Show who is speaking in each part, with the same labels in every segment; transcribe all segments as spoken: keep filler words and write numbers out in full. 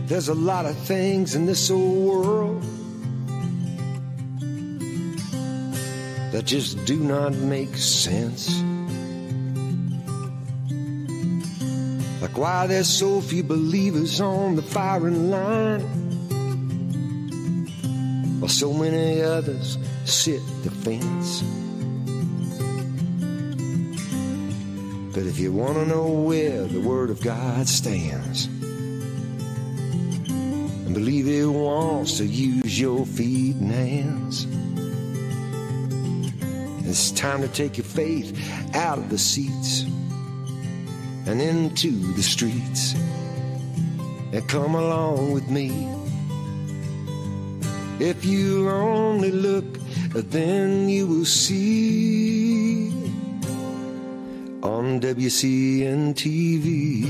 Speaker 1: There's a lot of things in this old world that just do not make sense. Like why there's so few believers on the firing line, while so many others sit the fence. But if you want to know where the Word of God stands, and believe it wants to use your feet and hands, it's time to take your faith out of the seats and into the streets, and come along with me. If you only look, then you will see on W C N T V.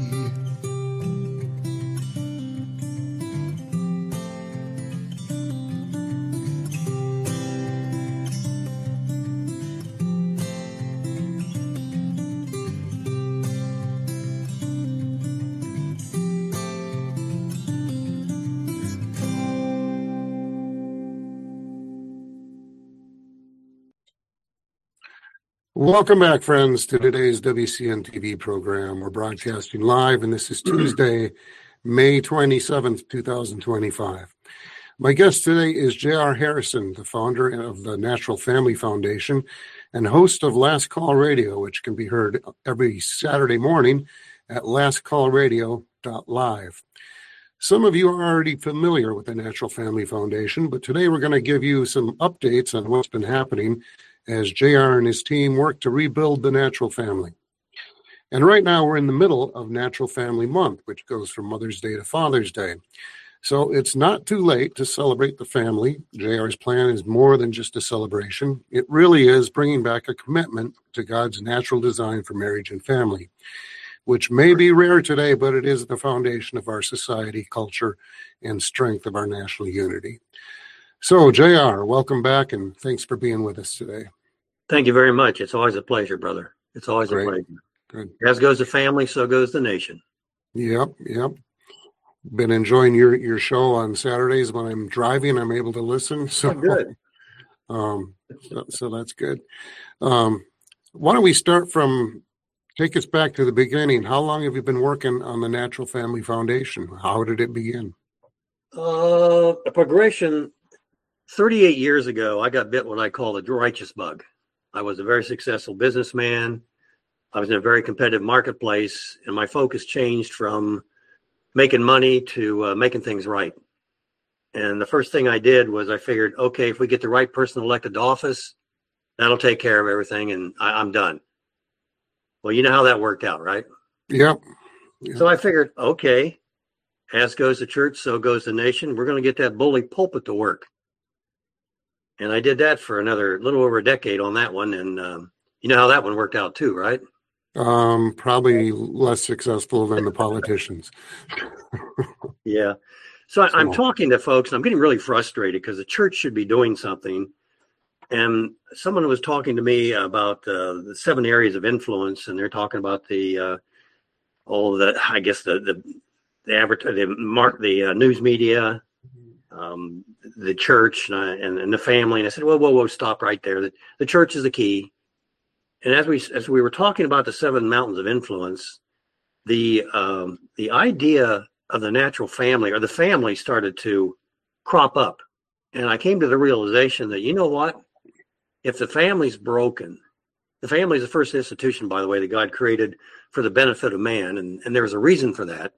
Speaker 2: Welcome back, friends, to today's W C N T V program. We're broadcasting live, and this is Tuesday, May twenty-seventh, twenty twenty-five. My guest today is J R Harrison, the founder of the Natural Family Foundation and host of Last Call Radio, which can be heard every Saturday morning at last call radio dot live. Some of you are already familiar with the Natural Family Foundation, but today we're going to give you some updates on what's been happening as J R and his team work to rebuild the natural family. And right now we're in the middle of Natural Family Month, which goes from Mother's Day to Father's Day. So it's not too late to celebrate the family. J R's plan is more than just a celebration. It really is bringing back a commitment to God's natural design for marriage and family, which may be rare today, but it is the foundation of our society, culture, and strength of our national unity. So, J R, welcome back, and thanks for being with us today.
Speaker 3: Thank you very much. It's always a pleasure, brother. It's always
Speaker 2: Great.
Speaker 3: a pleasure.
Speaker 2: Good.
Speaker 3: As goes the family, so goes the nation.
Speaker 2: Yep, yep. Been enjoying your, your show on Saturdays when I'm driving. I'm able to listen. So
Speaker 3: oh, good.
Speaker 2: Um, so, so that's good. Um, why don't we start from, take us back to the beginning. How long have you been working on the Natural Family Foundation? How did it begin?
Speaker 3: Uh, a progression. thirty-eight years ago, I got bit what I call the righteous bug. I was a very successful businessman. I was in a very competitive marketplace, and my focus changed from making money to uh, making things right. And the first thing I did was I figured, okay, if we get the right person elected to office, that'll take care of everything, and I, I'm done. Well, you know how that worked out, right?
Speaker 2: Yep. Yep.
Speaker 3: So I figured, okay, as goes the church, so goes the nation. We're going to get that bully pulpit to work. And I did that for another little over a decade on that one. And um, you know how that one worked out too, right?
Speaker 2: Um, probably less successful than the politicians.
Speaker 3: Yeah. So, I,
Speaker 2: So-
Speaker 3: I'm talking to folks, and I'm getting really frustrated because the church should be doing something. And someone was talking to me about uh, the seven areas of influence, and they're talking about the, uh, all the, I guess the, the, the advert, the mark, the uh, news media, um, the church, and, I, and and the family. And I said, whoa, whoa, whoa, stop right there. The, the church is the key. And as we as we were talking about the seven mountains of influence, the um, the idea of the natural family or the family started to crop up. And I came to the realization that, you know what? If the family's broken, the family is the first institution, by the way, that God created for the benefit of man. And, and there's a reason for that.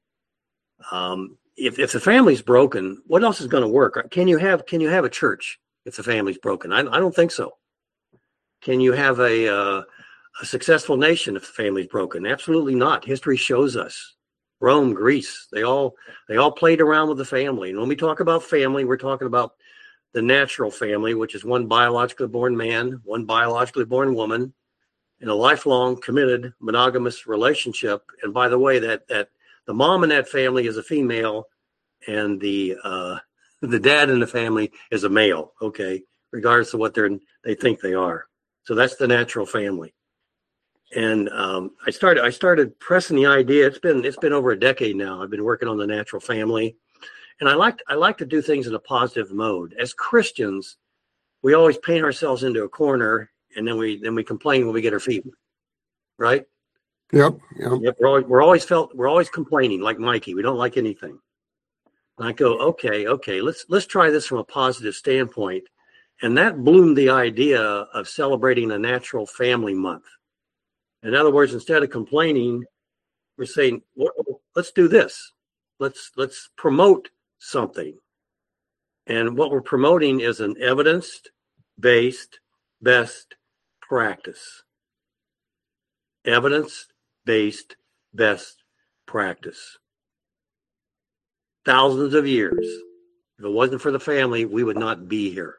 Speaker 3: Um, if, if the family's broken, what else is going to work? Can you have, can you have a church if the family's broken? I, I don't think so. Can you have a, uh, a successful nation if the family's broken? Absolutely not. History shows us. Rome, Greece, they all, they all played around with the family. And when we talk about family, we're talking about the natural family, which is one biologically born man, one biologically born woman, in a lifelong committed monogamous relationship. And by the way, that, that the mom in that family is a female, and the uh, the dad in the family is a male. Okay, regardless of what they're they think they are. So that's the natural family. And um, I started I started pressing the idea. It's been it's been over a decade now. I've been working on the natural family, and I like I like to do things in a positive mode. As Christians, we always paint ourselves into a corner, and then we then we complain when we get our feet, right?
Speaker 2: Yep. Yep.
Speaker 3: Yep. We're always, we're always felt we're always complaining, like Mikey. We don't like anything. And I go, okay, okay, let's let's try this from a positive standpoint, and that bloomed the idea of celebrating a natural family month. In other words, instead of complaining, we're saying, well, let's do this. Let's let's promote something. And what we're promoting is an evidence-based best practice. Evidence-based best practice. Thousands of years. If it wasn't for the family, we would not be here.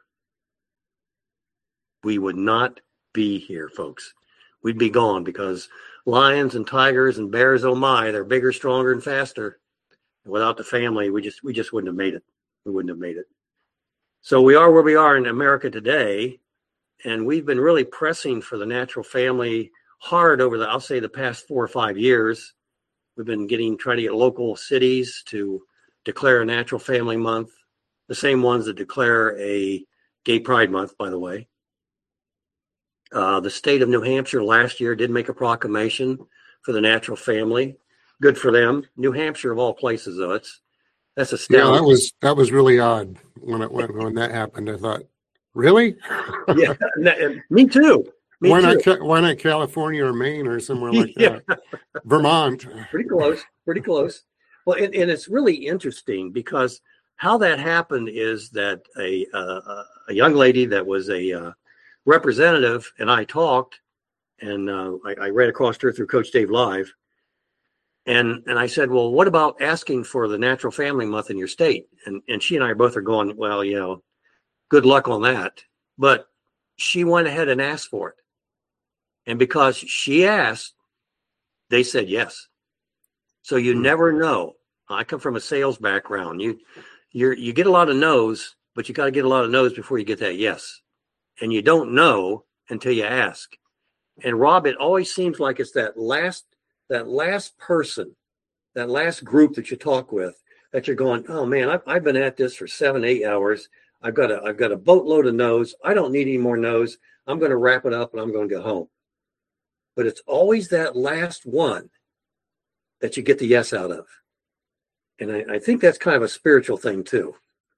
Speaker 3: We would not be here, folks. We'd be gone because lions and tigers and bears, oh my, they're bigger, stronger, and faster. Without the family, we just we just wouldn't have made it. We wouldn't have made it. So we are where we are in America today, and we've been really pressing for the natural family hard over the, I'll say, the past four or five years. We've been getting trying to get local cities to declare a natural family month, the same ones that declare a gay pride month, by the way. Uh, the state of New Hampshire last year did make a proclamation for the natural family. Good for them. New Hampshire, of all places, though, it's that's astounding.
Speaker 2: Yeah, that was that was really odd when it when, when that happened. I thought, really?
Speaker 3: Yeah, that, me too. Me
Speaker 2: why
Speaker 3: too.
Speaker 2: not? Why not California or Maine or somewhere like
Speaker 3: Yeah.
Speaker 2: that? Vermont.
Speaker 3: Pretty close. Pretty close. Well, and, and it's really interesting because how that happened is that a uh, a young lady that was a uh, representative and I talked, and uh, I, I ran across her through Coach Dave Live, and and I said, well, what about asking for the Natural Family Month in your state? And and she and I both are going, well, you know, good luck on that. But she went ahead and asked for it, and because she asked, they said yes. So you never know. I come from a sales background. You you you get a lot of no's, but you got to get a lot of no's before you get that yes. And you don't know until you ask. And Rob, it always seems like it's that last that last person, that last group that you talk with, that you're going, oh man, I've, I've been at this for seven, eight hours. I've got a I've got a boatload of no's. I don't need any more no's. I'm going to wrap it up and I'm going to go home. But it's always that last one that you get the yes out of. And I, I think that's kind of a spiritual thing too.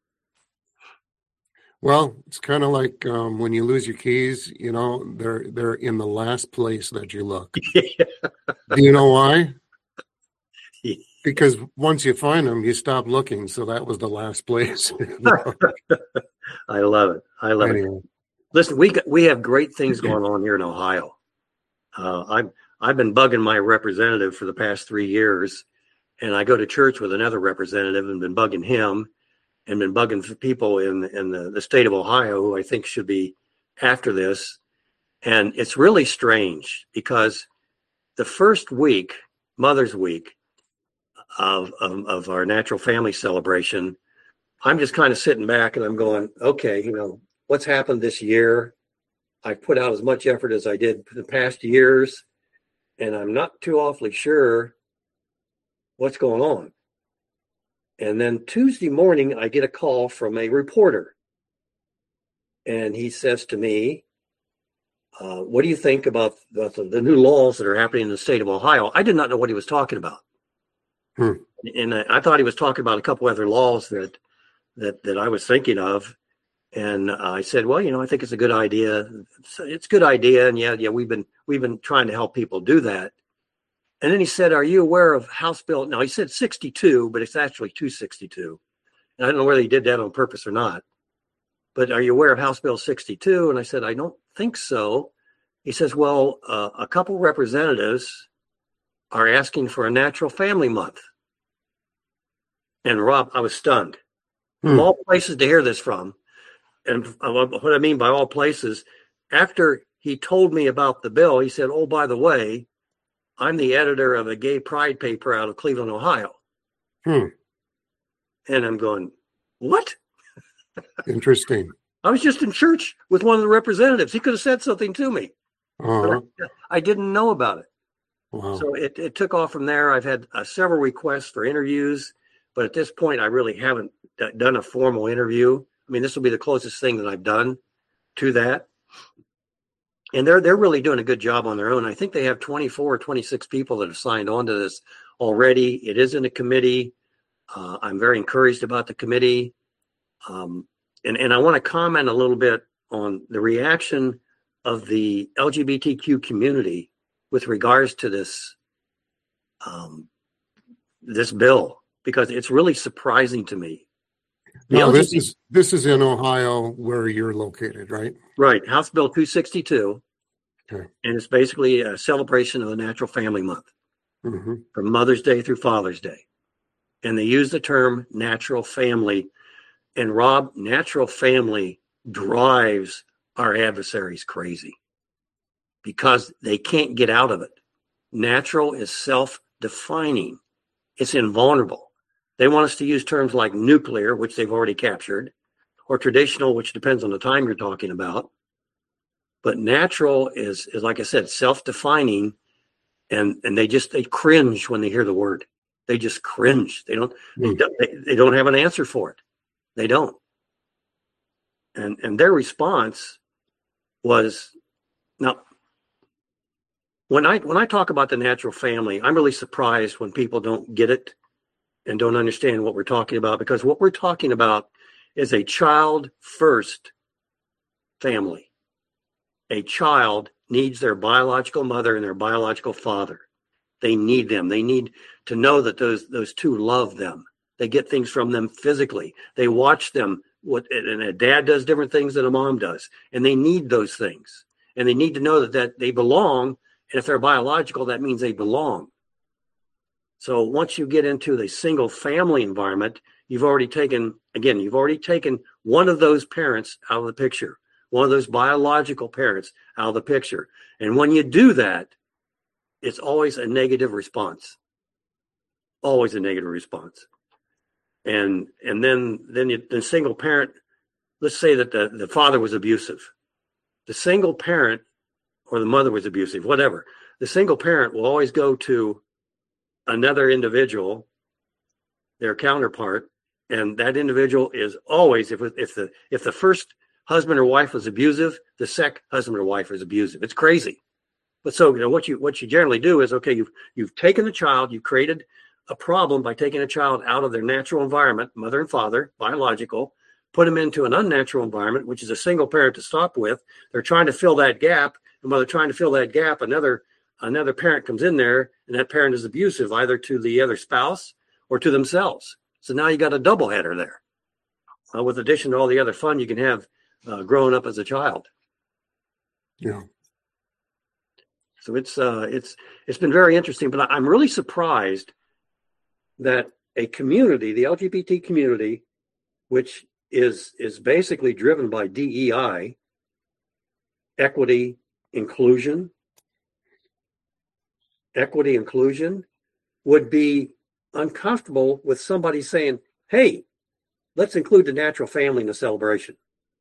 Speaker 2: Well, it's kind of like um, when you lose your keys, you know, they're they're in the last place that you look.
Speaker 3: Yeah.
Speaker 2: Do you know why?
Speaker 3: Yeah.
Speaker 2: Because once you find them, you stop looking. So that was the last place.
Speaker 3: I love it. I love
Speaker 2: Anyway.
Speaker 3: it. Listen, we got, we have great things going on here in Ohio. Uh, I've I've been bugging my representative for the past three years, and I go to church with another representative and been bugging him. And been bugging for people in in the, the state of Ohio who I think should be after this. And it's really strange because the first week, Mother's Week of, of, of our natural family celebration, I'm just kind of sitting back and I'm going, okay, you know, what's happened this year? I've put out as much effort as I did for the past years, and I'm not too awfully sure what's going on. And then Tuesday morning, I get a call from a reporter. And he says to me, uh, what do you think about the, the new laws that are happening in the state of Ohio? I did not know what he was talking about.
Speaker 2: Hmm.
Speaker 3: And I, I thought he was talking about a couple other laws that that that I was thinking of. And I said, well, you know, I think it's a good idea. It's, it's a good idea. And yeah, yeah, we've been we've been trying to help people do that. And then he said, are you aware of House Bill? No, he said sixty-two, but it's actually two sixty-two. And I don't know whether he did that on purpose or not. But are you aware of House Bill sixty-two? And I said, I don't think so. He says, well, uh, a couple representatives are asking for a natural family month. And Rob, I was stunned.
Speaker 2: Hmm.
Speaker 3: From all places to hear this from. And what I mean by all places, after he told me about the bill, he said, oh, by the way, I'm the editor of a gay pride paper out of Cleveland, Ohio.
Speaker 2: Hmm.
Speaker 3: And I'm going, what?
Speaker 2: Interesting.
Speaker 3: I was just in church with one of the representatives. He could have said something to me.
Speaker 2: Uh-huh.
Speaker 3: I didn't know about it.
Speaker 2: Wow.
Speaker 3: So it, it took off from there. I've had uh, several requests for interviews, but at this point, I really haven't d- done a formal interview. I mean, this will be the closest thing that I've done to that. And they're they're really doing a good job on their own. I think they have twenty-four or twenty-six people that have signed on to this already. It is in a committee. Uh, I'm very encouraged about the committee. Um, and, and I want to comment a little bit on the reaction of the L G B T Q community with regards to this um, this bill, because it's really surprising to me. The
Speaker 2: Now,
Speaker 3: L G B T,
Speaker 2: this is this is in Ohio where you're located, right?
Speaker 3: right, House Bill two sixty-two,
Speaker 2: Okay.
Speaker 3: and it's basically a celebration of the Natural Family Month
Speaker 2: Mm-hmm.
Speaker 3: from Mother's Day through Father's Day. And they use the term natural family. And Rob, natural family drives our adversaries crazy because they can't get out of it. Natural is self-defining. It's invulnerable. They want us to use terms like nuclear, which they've already captured, or traditional, which depends on the time you're talking about. But natural is, is like I said, self-defining, and, and they just, they cringe when they hear the word. They just cringe. They don't,
Speaker 2: Mm.
Speaker 3: they, they, they don't have an answer for it. They don't. And, and their response was, now, when I, when I talk about the natural family, I'm really surprised when people don't get it and don't understand what we're talking about, because what we're talking about is a child first family. A child needs their biological mother and their biological father. They need them. They need to know that those those two love them. They get things from them physically. They watch them. What and a dad does different things than a mom does, and they need those things. And they need to know that that they belong. And if they're biological, that means they belong. So once you get into the single family environment, you've already taken again. You've already taken one of those parents out of the picture. One of those biological parents out of the picture. And when you do that, it's always a negative response. Always a negative response. And and then then you, the single parent, let's say that the, the father was abusive. The single parent or the mother was abusive, whatever. The single parent will always go to another individual, their counterpart, and that individual is always, if if the if the first husband or wife was abusive, the second husband or wife is abusive. It's crazy. But so, you know, what you what you generally do is, okay, you've you've taken the child, you've created a problem by taking a child out of their natural environment, mother and father, biological, put them into an unnatural environment, which is a single parent to stop with. They're trying to fill that gap, and while they're trying to fill that gap, another another parent comes in there, and that parent is abusive either to the other spouse or to themselves. So now you got a double header there, uh, with addition to all the other fun you can have uh, growing up as a child.
Speaker 2: Yeah.
Speaker 3: So it's uh, it's it's been very interesting, but I'm really surprised that a community, the L G B T community, which is is basically driven by D E I, equity, inclusion, equity, inclusion, would be uncomfortable with somebody saying, "Hey, let's include the natural family in the celebration,"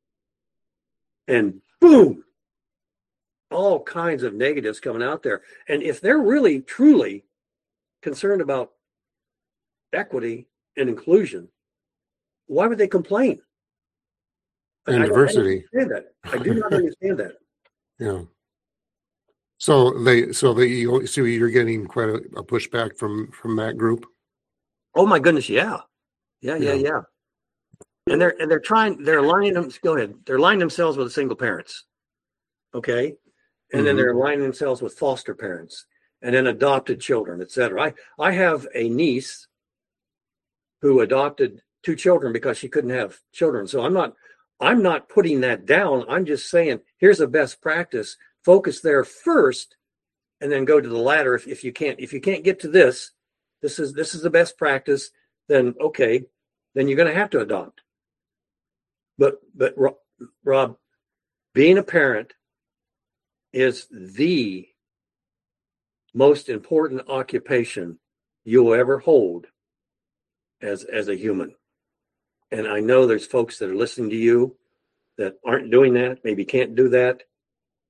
Speaker 3: and boom. All kinds of negatives coming out there. And if they're really, truly concerned about equity and inclusion, why would they complain?
Speaker 2: And
Speaker 3: I,
Speaker 2: diversity.
Speaker 3: I don't understand that. I do not understand that.
Speaker 2: Yeah. So they, so they, you, so you're getting quite a, a pushback from from that group.
Speaker 3: Oh my goodness, yeah, yeah, yeah,
Speaker 2: Yeah.
Speaker 3: yeah. And they're and they're trying. They're aligning them. Go ahead. They're aligning themselves with the single parents. Okay. And then
Speaker 2: Mhm.
Speaker 3: they're aligning themselves with foster parents and then adopted children, et cetera. I, I have a niece who adopted two children because she couldn't have children. So I'm not, I'm not putting that down. I'm just saying, here's a best practice. Focus there first and then go to the ladder. If, if you can't, if you can't get to this, this is, this is the best practice, then okay, then you're going to have to adopt. But, but Rob, being a parent is the most important occupation you'll ever hold as as a human. And I know there's folks that are listening to you that aren't doing that, maybe can't do that.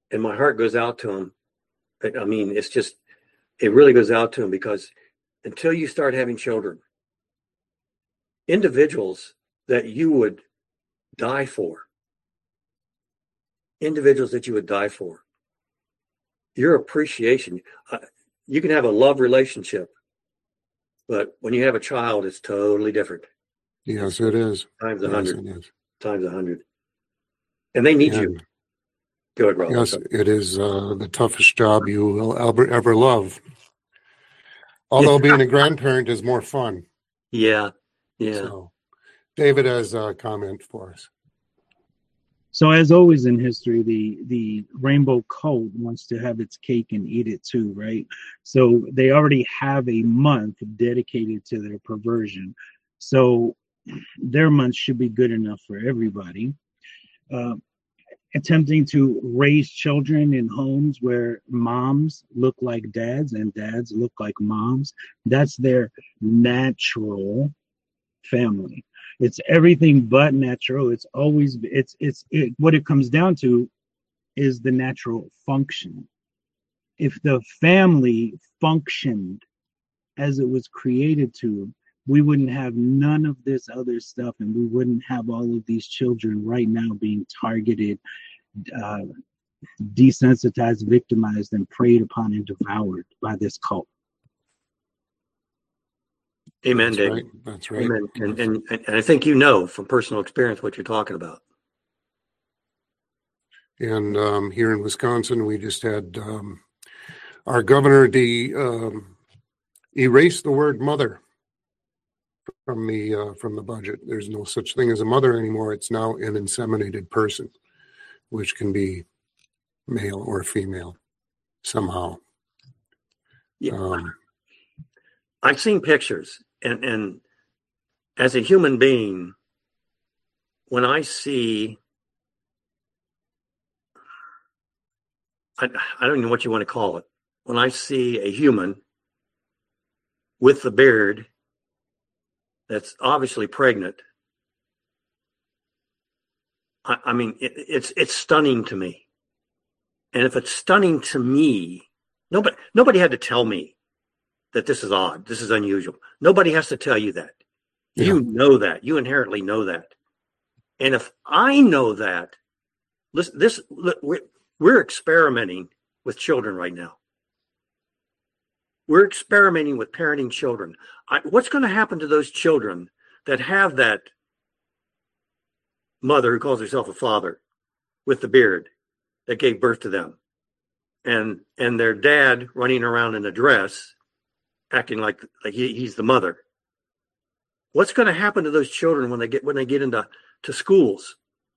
Speaker 3: And my heart goes out to them. I mean, it's just, it really goes out to them, because until you start having children, individuals that you would die for, individuals that you would die for, your appreciation, uh, you can have a love relationship, but when you have a child, it's totally different.
Speaker 2: Yes, it is.
Speaker 3: Times a
Speaker 2: Yes,
Speaker 3: hundred.
Speaker 2: it is.
Speaker 3: Times a hundred. And they need
Speaker 2: And,
Speaker 3: you. Go ahead, Rob.
Speaker 2: yes, it is uh, the toughest job you will ever, ever love. Although being a grandparent is more fun.
Speaker 3: Yeah, yeah.
Speaker 2: So, David has a comment for us.
Speaker 4: So as always in history, the, the rainbow cult wants to have its cake and eat it too, right? So they already have a month dedicated to their perversion. So their month should be good enough for everybody. Uh, attempting to raise children in homes where moms look like dads and dads look like moms, that's their natural family. It's everything but natural. It's always, it's, it's, it, what it comes down to is the natural function. If the family functioned as it was created to, we wouldn't have none of this other stuff, and we wouldn't have all of these children right now being targeted, uh, desensitized, victimized, and preyed upon and devoured by this cult.
Speaker 3: Amen,
Speaker 2: That's
Speaker 3: David.
Speaker 2: right. That's right.
Speaker 3: Amen. And, and, and I think you know from personal experience what you're talking about.
Speaker 2: And um, here in Wisconsin, we just had um, our governor de, um, erase the word mother from the uh, from the budget. There's no such thing as a mother anymore. It's now an inseminated person, which can be male or female somehow.
Speaker 3: Yeah.
Speaker 2: Um,
Speaker 3: I've seen pictures, and, and as a human being, when I see, I, I don't know what you want to call it, when I see a human with the beard that's obviously pregnant, I, I mean, it, it's it's stunning to me. And if it's stunning to me, nobody nobody had to tell me that this is odd, this is unusual. Nobody has to tell you that. Yeah. You know that. You inherently know that. And if I know that, listen, this we're, we're experimenting with children right now. We're experimenting with parenting children. I, what's going to happen to those children that have that mother who calls herself a father with the beard that gave birth to them, and and their dad running around in a dress, acting like like he, he's the mother? What's going to happen to those children when they get when they get into to schools?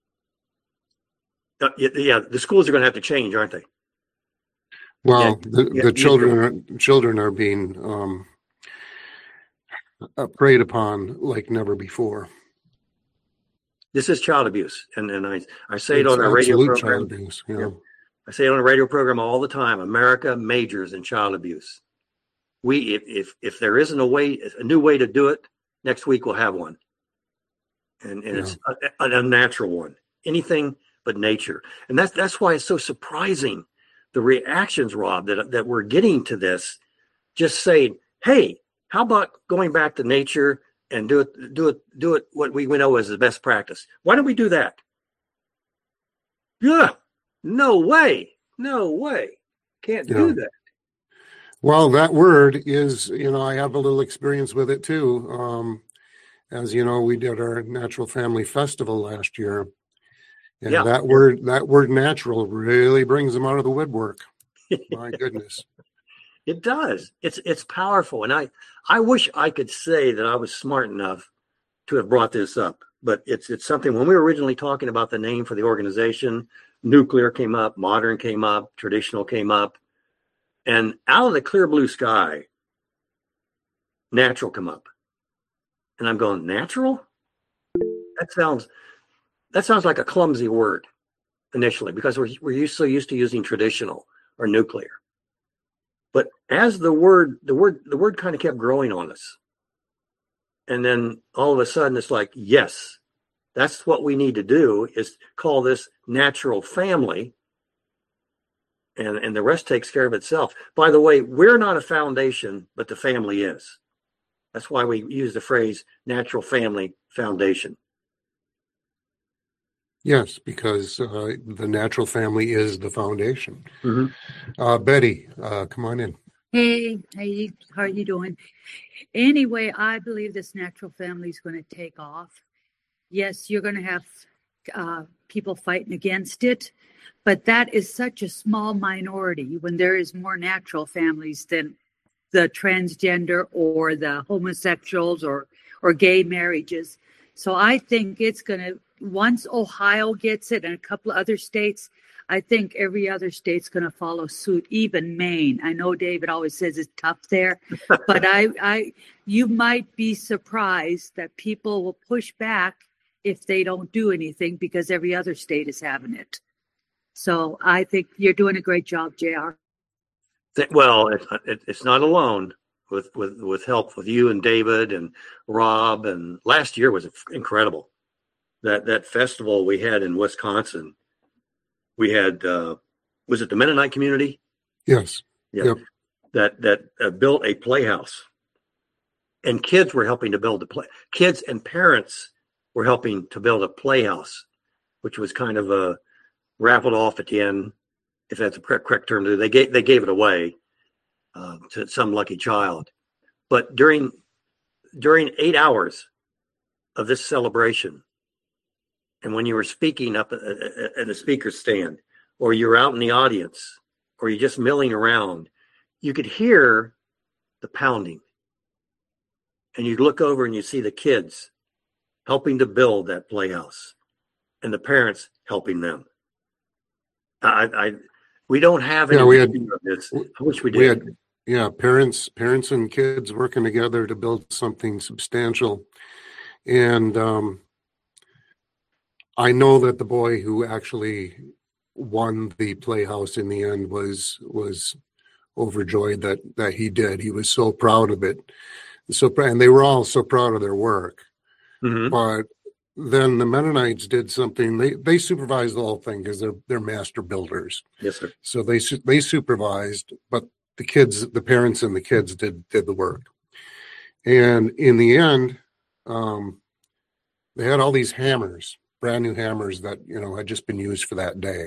Speaker 3: Uh, yeah, the schools are going to have to change, aren't they?
Speaker 2: Well,
Speaker 3: yeah,
Speaker 2: the,
Speaker 3: yeah,
Speaker 2: the children are, children are being um, preyed upon like never before.
Speaker 3: This is child abuse, and and I I say
Speaker 2: it's
Speaker 3: it on our radio program.
Speaker 2: Child abuse, yeah.
Speaker 3: Yeah. I say it on a radio program all the time. America majors in child abuse. We if if if there isn't a way, a new way to do it, next week we'll have one, and and yeah. it's a, an unnatural one. Anything but nature, and that's that's why it's so surprising. The reactions, Rob, that that we're getting to this, just saying, "Hey, how about going back to nature and do it, do it, do it what we know as the best practice? Why don't we do that?" Yeah, no way, no way, can't yeah. do that.
Speaker 2: Well, that word is, you know, I have a little experience with it too. Um, as you know, we did our Natural Family Festival last year. And yeah. that word, that word natural really brings them out of the woodwork. My goodness.
Speaker 3: It does. It's, it's powerful. And I, I wish I could say that I was smart enough to have brought this up, but it's, it's something when we were originally talking about the name for the organization, nuclear came up, modern came up, traditional came up, and out of the clear blue sky, natural come up. And I'm going, natural? That sounds, That sounds like a clumsy word initially, because we're we're used, so used to using traditional or nuclear. But as the word the word the word kind of kept growing on us, and then all of a sudden it's like, yes, that's what we need to do, is call this natural family, and, and the rest takes care of itself. By the way, we're not a foundation, but the family is. That's why we use the phrase natural family foundation.
Speaker 2: Yes, because uh, the natural family is the foundation.
Speaker 3: Mm-hmm.
Speaker 2: Uh, Betty, uh, come on in.
Speaker 5: Hey, how you, how are you doing? Anyway, I believe this natural family is going to take off. Yes, you're going to have uh, people fighting against it, but that is such a small minority when there is more natural families than the transgender or the homosexuals or, or gay marriages. So I think it's going to, once Ohio gets it and a couple of other states, I think every other state's going to follow suit, even Maine. I know David always says it's tough there, but I, I, you might be surprised that people will push back if they don't do anything because every other state is having it. So I think you're doing a great job, J R.
Speaker 3: Well, it, it, it's not alone. With, with with help with you and David and Rob, and last year was incredible. That that festival we had in Wisconsin, we had uh, was it the Mennonite community?
Speaker 2: Yes.
Speaker 3: Yeah.
Speaker 2: Yep.
Speaker 3: That that uh, built a playhouse, and kids were helping to build a play. Kids and parents were helping to build a playhouse, which was kind of a raffled off at the end, if that's the correct, correct term. They gave they gave it away. Uh, to some lucky child. But during during eight hours of this celebration, and when you were speaking up at, at, at a speaker stand, or you're out in the audience, or you're just milling around, you could hear the pounding. And you'd look over and you see the kids helping to build that playhouse, and the parents helping them. I, I we don't have any
Speaker 2: yeah, we had,
Speaker 3: of this. I wish we did.
Speaker 2: We had, Yeah, parents, parents and kids working together to build something substantial. And um, I know that the boy who actually won the playhouse in the end was was overjoyed that that he did. He was so proud of it. So and they were all so proud of their work.
Speaker 3: Mm-hmm.
Speaker 2: But then the Mennonites did something. They they supervised the whole thing because they're they're master builders.
Speaker 3: Yes, sir.
Speaker 2: So they they supervised, but the kids, the parents and the kids did, did the work. And in the end, um, they had all these hammers, brand new hammers that, you know, had just been used for that day.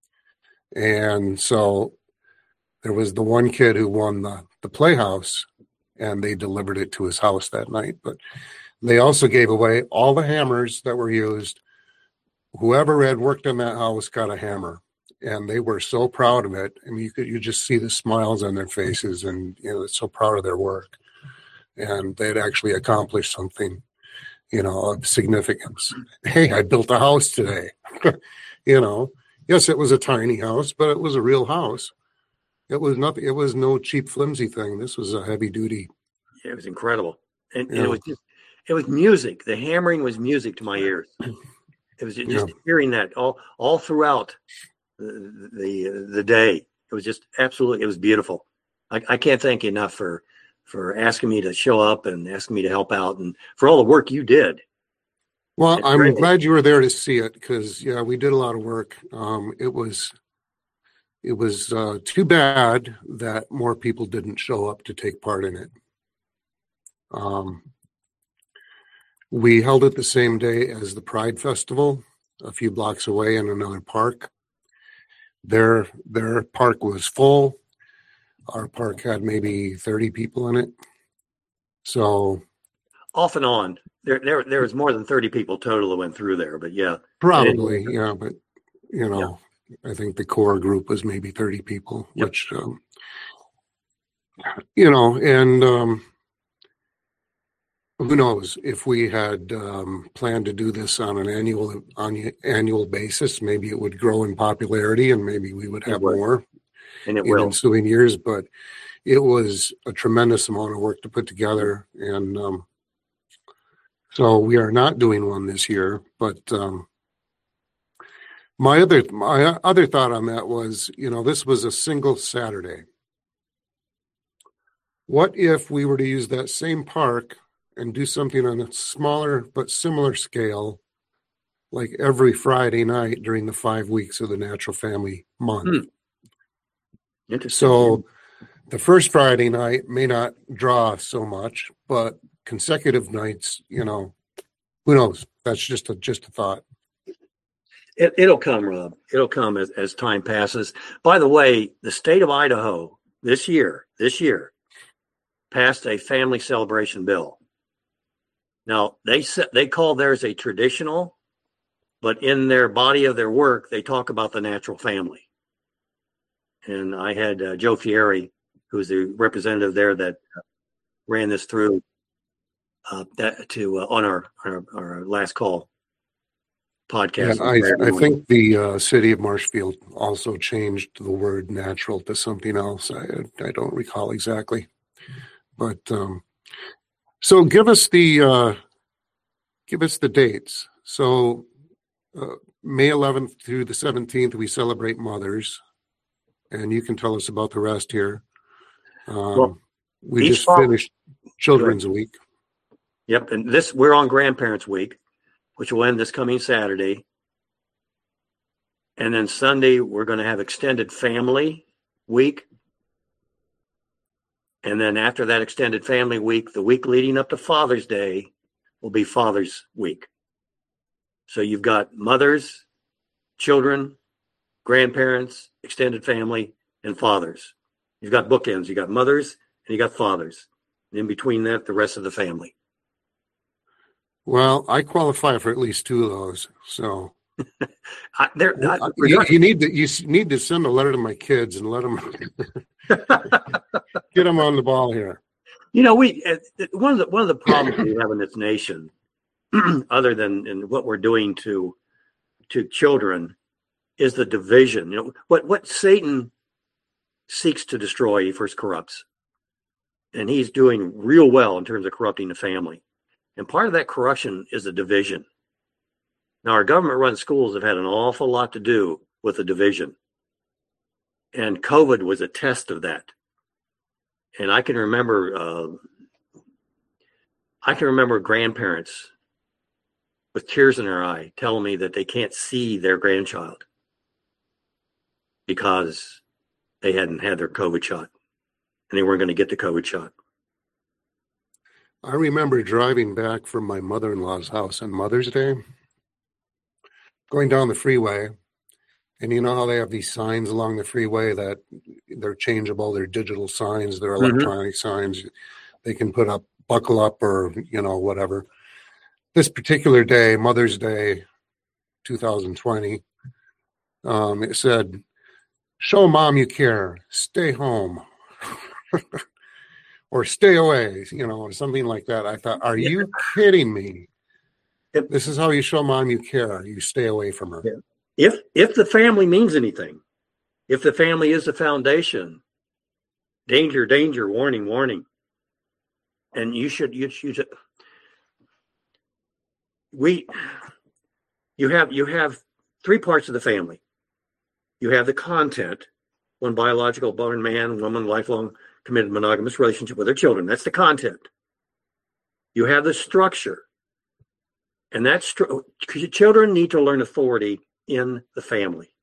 Speaker 2: And so there was the one kid who won the, the playhouse, and they delivered it to his house that night. But they also gave away all the hammers that were used. Whoever had worked in that house got a hammer. And they were so proud of it. I mean, you could you just see the smiles on their faces, and you know, so proud of their work, and they'd actually accomplished something, you know, of significance. Hey, I built a house today. You know, yes, it was a tiny house, but it was a real house. It was nothing. It was no cheap, flimsy thing. This was a heavy duty.
Speaker 3: Yeah, it was incredible, and,
Speaker 2: Yeah.
Speaker 3: and it was just it was music. The hammering was music to my ears. It was just
Speaker 2: Yeah.
Speaker 3: hearing that all all throughout the, the the day. It was just absolutely, it was beautiful. I, I can't thank you enough for for asking me to show up and asking me to help out, and for all the work you did.
Speaker 2: Well,
Speaker 3: It's
Speaker 2: I'm
Speaker 3: great.
Speaker 2: glad you were there to see it, because yeah, we did a lot of work. Um, it was it was uh, too bad that more people didn't show up to take part in it. Um, we held it the same day as the Pride Festival, a few blocks away in another park. Their their park was full. Our park had maybe thirty people in it. So
Speaker 3: Off and on, there there there was more than thirty people total that went through there. But yeah,
Speaker 2: probably, yeah, but you know, I think the core group was maybe thirty people,
Speaker 3: Yep.
Speaker 2: which um, you know, and um, who knows if we had um, planned to do this on an annual on an annual basis, maybe it would grow in popularity, and maybe we would
Speaker 3: It
Speaker 2: have
Speaker 3: would.
Speaker 2: more
Speaker 3: and it
Speaker 2: in
Speaker 3: will.
Speaker 2: ensuing years. But it was a tremendous amount of work to put together, and um, so we are not doing one this year. But um, my other my other thought on that was, you know, this was a single Saturday. What if we were to use that same park and do something on a smaller but similar scale, like every Friday night during the five weeks of the Natural Family Month?
Speaker 3: Hmm. Interesting.
Speaker 2: So the first Friday night may not draw so much, but consecutive nights, you know, who knows? That's just a just a thought.
Speaker 3: It, it'll come, Rob. It'll come as, as time passes. By the way, the state of Idaho this year, this year, passed a family celebration bill. Now, they they call theirs a traditional, but in their body of their work, they talk about the natural family. And I had uh, Joe Fieri, who's the representative there that ran this through uh, that to uh, on our, our our last call podcast.
Speaker 2: Yeah, I, I think the uh, city of Marshfield also changed the word natural to something else. I I don't recall exactly, but um, so give us the uh, give us the dates. So uh, May eleventh through the seventeenth, we celebrate mothers, and you can tell us about the rest here. Um,
Speaker 3: well,
Speaker 2: we just finished Children's Week.
Speaker 3: Yep, and this we're on Grandparents Week, which will end this coming Saturday. And then Sunday, we're going to have Extended Family Week. And then after that Extended Family Week, the week leading up to Father's Day will be Father's Week. So you've got mothers, children, grandparents, extended family, and fathers. You've got bookends. You got mothers and you got fathers. And in between that, the rest of the family.
Speaker 2: Well, I qualify for at least two of those. So
Speaker 3: I, I,
Speaker 2: you, you need to you need to send a letter to my kids and let them get them on the ball here.
Speaker 3: You know, we one of the one of the problems we have in this nation, other than in what we're doing to to children, is the division. You know, what what Satan seeks to destroy, he first corrupts, and he's doing real well in terms of corrupting the family. And part of that corruption is the division. Now, our government-run schools have had an awful lot to do with the division. And COVID was a test of that. And I can remember, uh, I can remember grandparents with tears in their eye telling me that they can't see their grandchild because they hadn't had their COVID shot and they weren't going to get the COVID shot.
Speaker 2: I remember driving back from my mother-in-law's house on Mother's Day, going down the freeway, and you know how they have these signs along the freeway that they're changeable, they're digital signs, they're electronic mm-hmm. signs. They can put up, buckle up, or, you know, whatever. This particular day, Mother's Day, two thousand twenty, um, it said, "Show mom you care, stay home." Or stay away, you know, or something like that. I thought, are you kidding me?
Speaker 3: If,
Speaker 2: this is how you show mom you care. You stay away from her.
Speaker 3: If if the family means anything, if the family is the foundation, danger, danger, warning, warning. And you should, you should, we, you have, you have three parts of the family. You have the content, one biological born man, woman, lifelong committed monogamous relationship with their children. That's the content. You have the structure. And that stru- children need to learn authority in the family.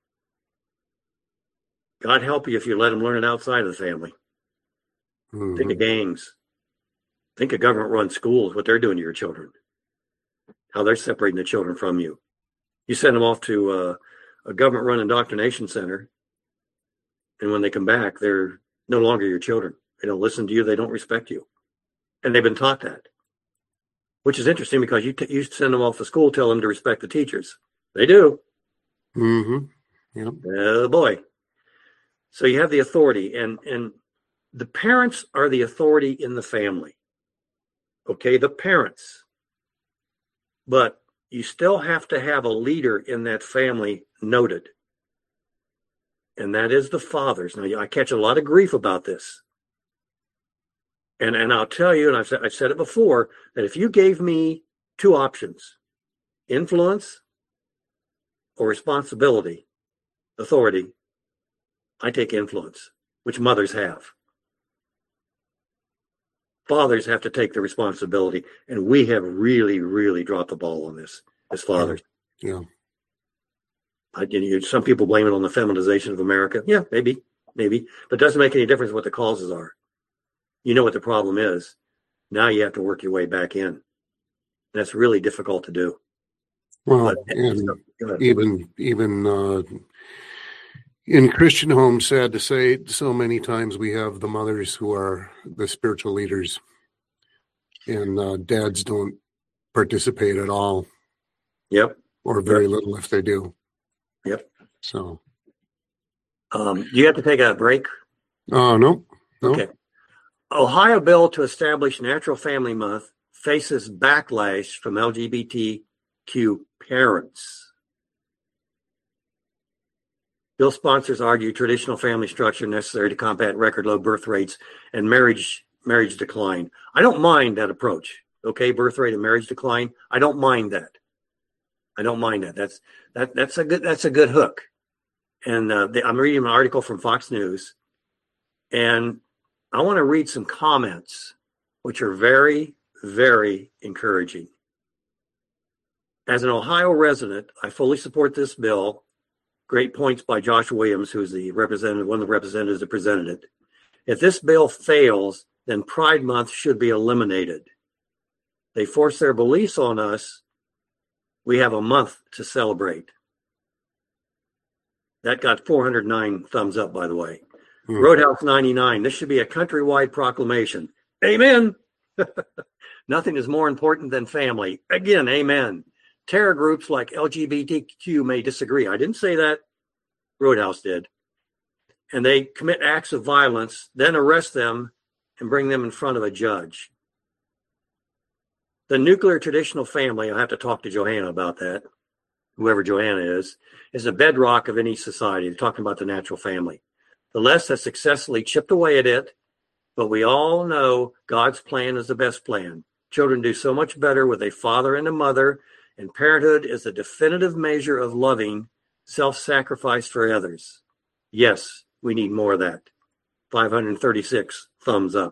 Speaker 3: God help you if you let them learn it outside of the family. Mm-hmm. Think of gangs. Think of government-run schools, what they're doing to your children. How they're separating the children from you. You send them off to uh, a government-run indoctrination center, and when they come back, they're no longer your children. They don't listen to you. They don't respect you. And they've been taught that, which is interesting because you t- you send them off to school, tell them to respect the teachers. They do.
Speaker 2: Mm-hmm. Yep.
Speaker 3: Oh, boy. So you have the authority, and, and the parents are the authority in the family. Okay, the parents. But you still have to have a leader in that family noted. And that is the fathers. Now, I catch a lot of grief about this. And and I'll tell you, and I've said, I've said it before, that if you gave me two options, influence or responsibility, authority, I take influence, which mothers have. Fathers have to take the responsibility, and we have really, really dropped the ball on this as fathers.
Speaker 2: Yeah.
Speaker 3: I, you know, some people blame it on the feminization of America. Yeah, maybe. maybe, but it doesn't make any difference what the causes are. You know what the problem is. Now you have to work your way back in. That's really difficult to do.
Speaker 2: Well,
Speaker 3: But-
Speaker 2: and even even uh, in Christian homes, sad to say, so many times we have the mothers who are the spiritual leaders, and uh, dads don't participate at all,
Speaker 3: Yep.
Speaker 2: or very
Speaker 3: Yep.
Speaker 2: little if they do.
Speaker 3: Yep.
Speaker 2: So,
Speaker 3: Um, do you have to take a break?
Speaker 2: oh, no, no.
Speaker 3: Okay. Ohio bill to establish Natural Family Month faces backlash from L G B T Q parents. Bill sponsors argue traditional family structure necessary to combat record low birth rates and marriage marriage decline. I don't mind that approach. Okay, birth rate and marriage decline. I don't mind that. I don't mind that. That's that that's a good that's a good hook. And uh, the, I'm reading an article from Fox News, and I want to read some comments, which are very, very encouraging. As an Ohio resident, I fully support this bill. Great points by Josh Williams, who is the representative, one of the representatives that presented it. If this bill fails, then Pride Month should be eliminated. They force their beliefs on us. We have a month to celebrate. That got four hundred nine thumbs up, by the way. Hmm. Roadhouse ninety-nine. This should be a countrywide proclamation. Amen. Nothing is more important than family. Again, amen. Terror groups like L G B T Q may disagree. I didn't say that. Roadhouse did. And they commit acts of violence, then arrest them and bring them in front of a judge. The nuclear traditional family, I'll have to talk to Johanna about that, whoever Johanna is, is a bedrock of any society. They're talking about the natural family. The left has successfully chipped away at it, but we all know God's plan is the best plan. Children do so much better with a father and a mother, and parenthood is a definitive measure of loving, self-sacrifice for others. Yes, we need more of that. five hundred thirty-six thumbs up.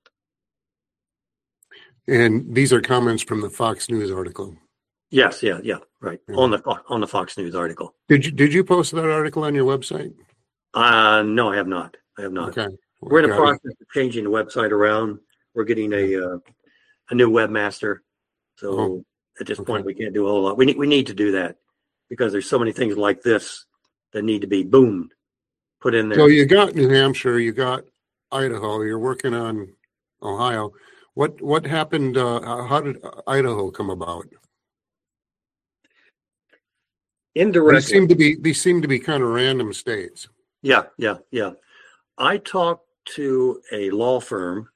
Speaker 2: And these are comments from the Fox News article.
Speaker 3: Yes, yeah, yeah, right. Yeah. On the on the Fox News article.
Speaker 2: Did you did you post that article on your website?
Speaker 3: Uh no, I have not. I have not.
Speaker 2: Okay. Well,
Speaker 3: we're in the process it. of changing the website around. We're getting a uh, a new webmaster. So oh, at this okay. point, we can't do a whole lot. We need we need to do that because there's so many things like this that need to be boomed, put in there.
Speaker 2: So you got New Hampshire, you got Idaho. You're working on Ohio. What what happened? Uh, how did Idaho come about?
Speaker 3: Indirectly.
Speaker 2: These seem to be these seem to be kind of random states.
Speaker 3: Yeah, yeah, yeah. I talked to a law firm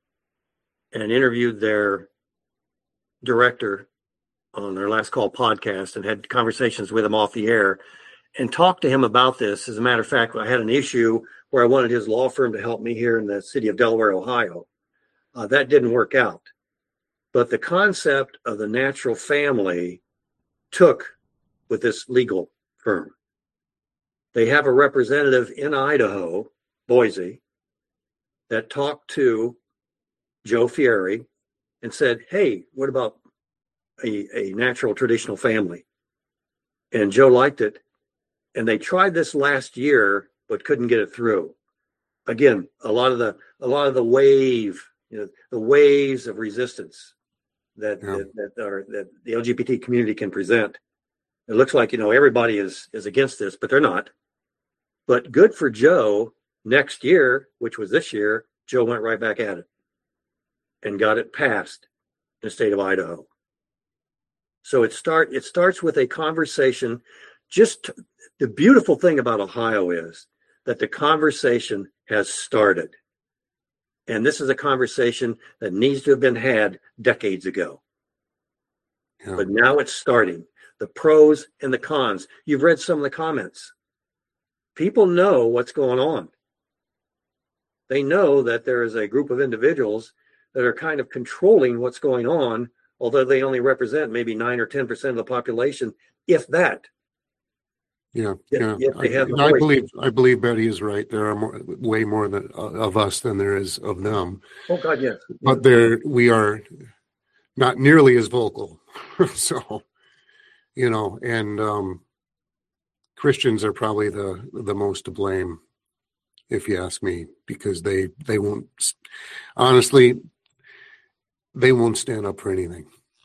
Speaker 3: and interviewed their director on their Last Call podcast and had conversations with him off the air and talked to him about this. As a matter of fact, I had an issue where I wanted his law firm to help me here in the city of Delaware, Ohio. Uh, that didn't work out. But the concept of the natural family took with this legal firm. They have a representative in Idaho, Boise, that talked to Joe Fieri and said, hey, what about a, a natural traditional family? And Joe liked it. And they tried this last year, but couldn't get it through. Again, a lot of the a lot of the wave, you know, the waves of resistance that, yeah. that, that are that the L G B T community can present. It looks like, you know, everybody is is against this, but they're not. But good for Joe. Next year, which was this year, Joe went right back at it and got it passed in the state of Idaho. So it start it starts with a conversation. Just the beautiful thing about Ohio is that the conversation has started. And this is a conversation that needs to have been had decades ago. Yeah. But now it's starting. The pros and the cons. You've read some of the comments. People know what's going on. They know that there is a group of individuals that are kind of controlling what's going on, although they only represent maybe nine or ten percent of the population, if that.
Speaker 2: Yeah,
Speaker 3: if,
Speaker 2: yeah.
Speaker 3: If they have
Speaker 2: I, I believe I believe Betty is right. There are more, way more than, uh, of us than there is of them.
Speaker 3: Oh God, yes.
Speaker 2: But there we are not nearly as vocal. So, you know, and um, Christians are probably the the most to blame if you ask me, because they they won't, honestly, they won't stand up for anything.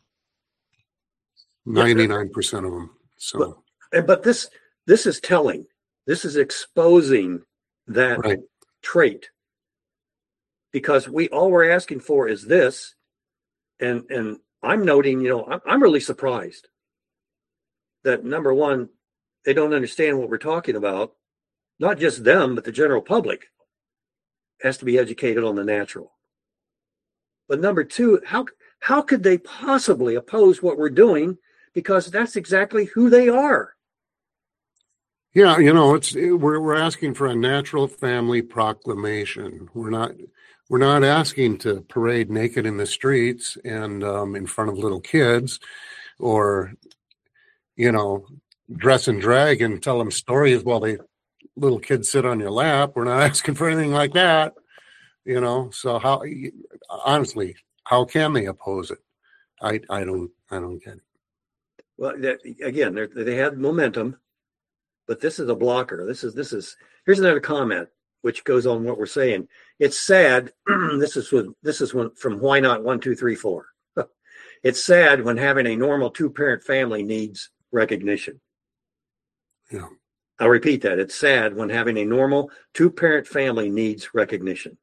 Speaker 2: ninety-nine percent of them. So,
Speaker 3: but, but this this is telling. This is exposing that
Speaker 2: right.
Speaker 3: trait, because we all we're asking for is this, and and I'm noting, you know, I'm, I'm really surprised that, number one, they don't understand what we're talking about. Not just them, but the general public has to be educated on the natural. But number two, how how could they possibly oppose what we're doing? Because that's exactly who they are.
Speaker 2: Yeah, you know, it's we're we're asking for a natural family proclamation. We're not we're not asking to parade naked in the streets and um, in front of little kids, or you know, dress and drag and tell them stories while they little kids sit on your lap. We're not asking for anything like that, you know. So how, honestly, how can they oppose it? I I don't I don't get it.
Speaker 3: Well, that, again, they have momentum, but this is a blocker. This is this is. Here's another comment which goes on what we're saying. It's sad. this is with this is when, from Why Not One Two Three Four. It's sad when having a normal two-parent family needs recognition.
Speaker 2: Yeah.
Speaker 3: I'll repeat that. It's sad when having a normal two-parent family needs recognition.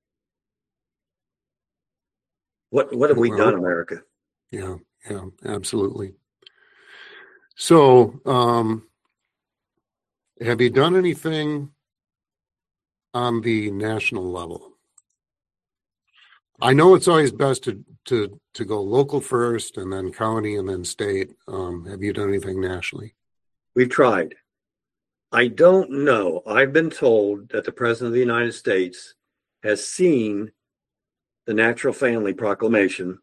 Speaker 3: What what have we
Speaker 2: well,
Speaker 3: done, America?
Speaker 2: Yeah, yeah, absolutely. So, um, have you done anything on the national level? I know it's always best to to to go local first, and then county, and then state. Um, have you done anything nationally?
Speaker 3: We've tried. I don't know. I've been told that the President of the United States has seen the Natural Family Proclamation,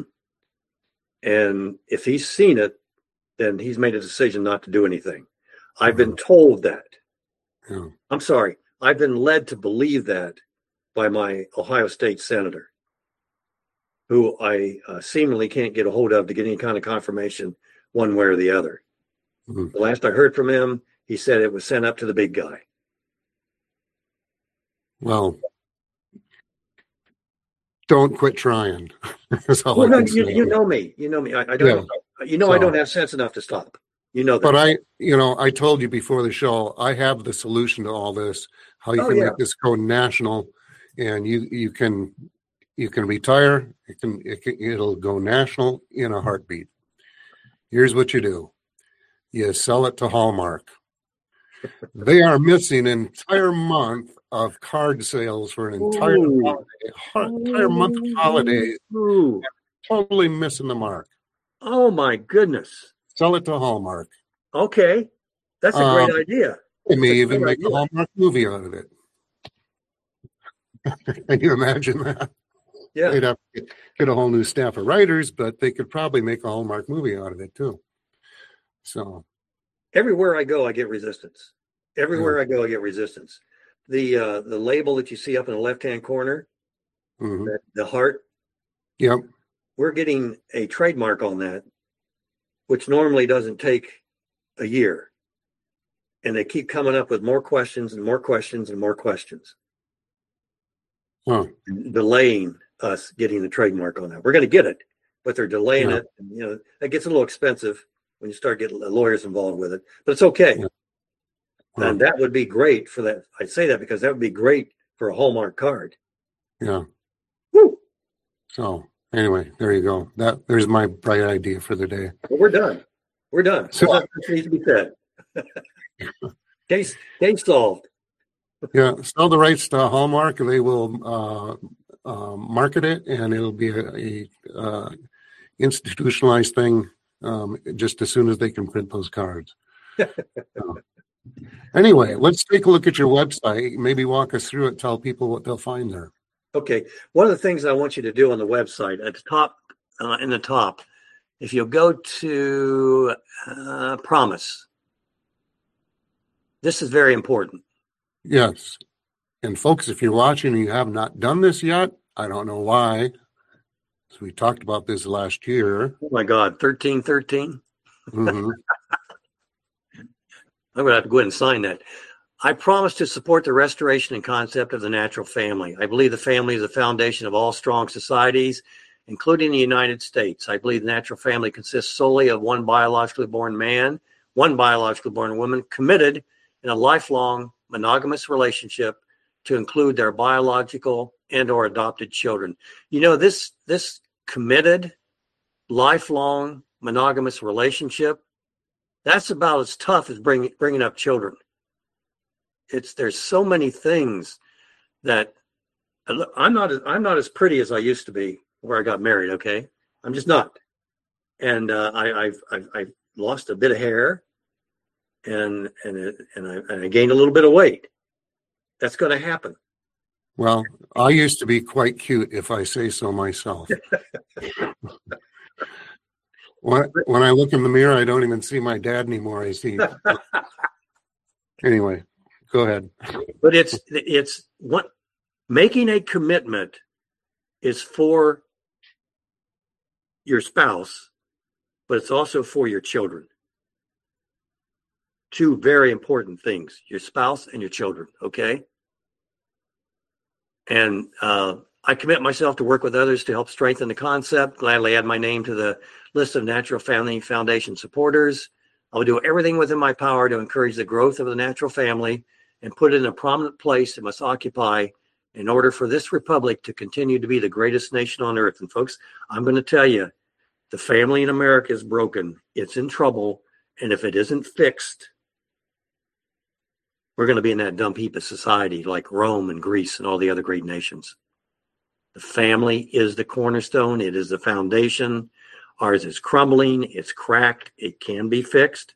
Speaker 3: and if he's seen it, then he's made a decision not to do anything. I've been told that.
Speaker 2: Yeah.
Speaker 3: I'm sorry. I've been led to believe that by my Ohio State senator, who I uh, seemingly can't get a hold of to get any kind of confirmation one way or the other.
Speaker 2: Mm-hmm.
Speaker 3: The last I heard from him, he said it was sent up to the big guy.
Speaker 2: Well, don't quit trying. That's all
Speaker 3: Well,
Speaker 2: I
Speaker 3: no,
Speaker 2: can
Speaker 3: you,
Speaker 2: say.
Speaker 3: you know me. You know me. I, I don't. Yeah. You know, so, I don't have sense enough to stop. You know that.
Speaker 2: But I, you know, I told you before the show, I have the solution to all this. How you
Speaker 3: oh,
Speaker 2: can
Speaker 3: yeah.
Speaker 2: make this go national, and you you can you can retire. It can, it can it'll go national in a heartbeat. Here's what you do: you sell it to Hallmark. They are missing an entire month of card sales for an entire
Speaker 3: Ooh.
Speaker 2: holiday, entire month of holidays.
Speaker 3: Ooh.
Speaker 2: Totally missing the mark.
Speaker 3: Oh my goodness!
Speaker 2: Sell it to Hallmark.
Speaker 3: Okay, that's a great um, idea.
Speaker 2: They may even make idea. a Hallmark movie out of it. Can you imagine that?
Speaker 3: Yeah,
Speaker 2: they'd have to get a whole new staff of writers, but they could probably make a Hallmark movie out of it too. So.
Speaker 3: Everywhere I go, I get resistance. Everywhere yeah. I go, I get resistance. The uh, the label that you see up in the left-hand corner,
Speaker 2: mm-hmm.
Speaker 3: the, the heart.
Speaker 2: Yep.
Speaker 3: We're getting a trademark on that, which normally doesn't take a year. And they keep coming up with more questions and more questions and more questions.
Speaker 2: Huh.
Speaker 3: Delaying us getting the trademark on that. We're going to get it, but they're delaying
Speaker 2: yeah.
Speaker 3: it. And, you know, that gets a little expensive when you start getting lawyers involved with it, but it's okay.
Speaker 2: Yeah. Huh.
Speaker 3: And that would be great for that. I say that because that would be great for a Hallmark card.
Speaker 2: Yeah.
Speaker 3: Woo.
Speaker 2: So anyway, there you go. That there's my bright idea for the day.
Speaker 3: Well, we're done. We're done. So that needs to be said. case, case solved.
Speaker 2: Yeah, sell the rights to Hallmark. They will uh, uh, market it, and it'll be a, a uh, institutionalized thing. Um, just as soon as they can print those cards. uh, anyway, let's take a look at your website. Maybe walk us through it. Tell people what they'll find there.
Speaker 3: Okay. One of the things I want you to do on the website at the top, uh, in the top, if you'll go to uh, Promise, this is very important.
Speaker 2: Yes. And folks, if you're watching and you have not done this yet, I don't know why. So we talked about this last year.
Speaker 3: Oh my God, thirteen thirteen.
Speaker 2: Mm-hmm.
Speaker 3: I'm going to have to go ahead and sign that. I promise to support the restoration and concept of the natural family. I believe the family is the foundation of all strong societies, including the United States. I believe the natural family consists solely of one biologically born man, one biologically born woman, committed in a lifelong monogamous relationship to include their biological and or adopted children. You know, this, this committed lifelong monogamous relationship, that's about as tough as bring, bringing up children. It's there's so many things that I'm not I'm not as pretty as I used to be where I got married. Okay, I'm just not, and uh, I, I've, I've I've lost a bit of hair, and and it, and I and I gained a little bit of weight. That's going to happen.
Speaker 2: Well, I used to be quite cute, if I say so myself. when when I look in the mirror, I don't even see my dad anymore. I see. Anyway. Go ahead.
Speaker 3: But it's it's what making a commitment is for your spouse, but it's also for your children. Two very important things: your spouse and your children. Okay. And uh, I commit myself to work with others to help strengthen the concept. Gladly add my name to the list of Natural Family Foundation supporters. I will do everything within my power to encourage the growth of the natural family and put it in a prominent place it must occupy in order for this republic to continue to be the greatest nation on earth. And folks, I'm going to tell you, the family in America is broken. It's in trouble. And if it isn't fixed, we're going to be in that dump heap of society like Rome and Greece and all the other great nations. The family is the cornerstone. It is the foundation. Ours is crumbling. It's cracked. It can be fixed.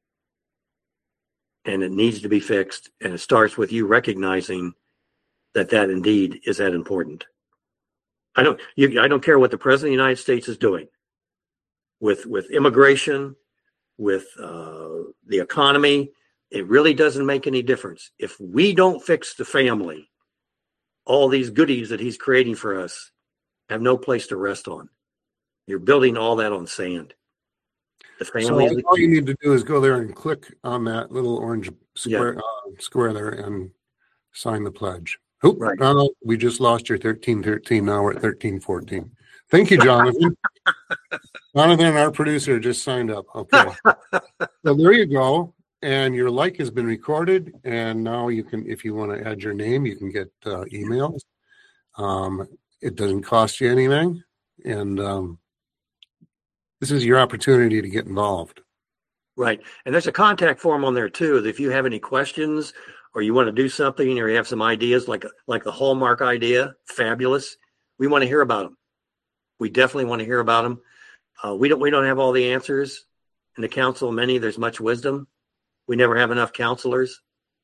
Speaker 3: And it needs to be fixed. And it starts with you recognizing that that indeed is that important. I don't, you, I don't care what the President of the United States is doing with, with immigration, with uh, the economy. It really doesn't make any difference. If we don't fix the family, all these goodies that he's creating for us have no place to rest on. You're building all that on sand. The family.
Speaker 2: So all you need to do is go there and click on that little orange square, yeah. uh, square there and sign the pledge. Oop, right. No, we just lost your thirteen thirteen. Now we're at thirteen fourteen. Thank you, Jonathan. Jonathan, our producer, just signed up. Okay. So there you go. And your like has been recorded. And now you can, if you want to add your name, you can get uh, emails. Um, it doesn't cost you anything. And um, this is your opportunity to get involved.
Speaker 3: Right. And there's a contact form on there, too. If you have any questions or you want to do something or you have some ideas like like the Hallmark idea, fabulous. We want to hear about them. We definitely want to hear about them. Uh, we don't we don't have all the answers. In the council of many, there's much wisdom. We never have enough counselors.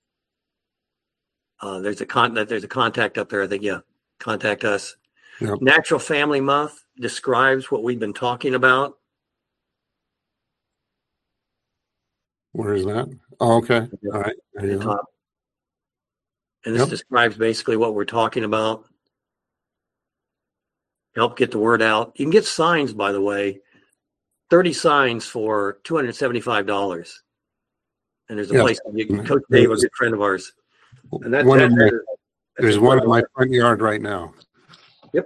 Speaker 3: Uh, there's a con there's a contact up there. I think, yeah, contact us. Yep. Natural Family Month describes what we've been talking about.
Speaker 2: Where is that? Oh, okay. All right.
Speaker 3: At the top. And this yep. describes basically what we're talking about. Help get the word out. You can get signs, by the way, thirty signs for two hundred seventy-five dollars. And there's a yep. place, Coach Dave, a good friend of ours. And that,
Speaker 2: one
Speaker 3: that,
Speaker 2: my,
Speaker 3: that,
Speaker 2: there's one in my front yard right now.
Speaker 3: Yep.